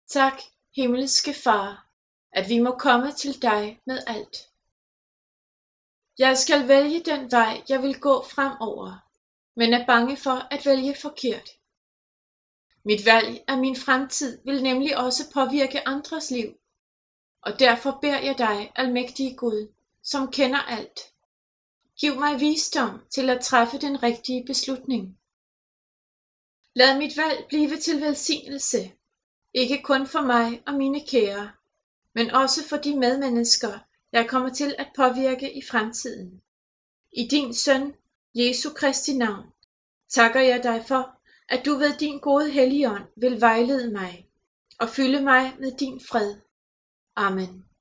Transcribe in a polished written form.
Tak, himmelske Far, at vi må komme til dig med alt. Jeg skal vælge den vej, jeg vil gå fremover, men er bange for at vælge forkert. Mit valg af min fremtid vil nemlig også påvirke andres liv, og derfor beder jeg dig, almægtige Gud, som kender alt. Giv mig visdom til at træffe den rigtige beslutning. Lad mit valg blive til velsignelse, ikke kun for mig og mine kære, men også for de medmennesker, jeg kommer til at påvirke i fremtiden. I din søn, Jesu Kristi navn, takker jeg dig for, at du ved din gode Helligånd vil vejlede mig og fylde mig med din fred. Amen.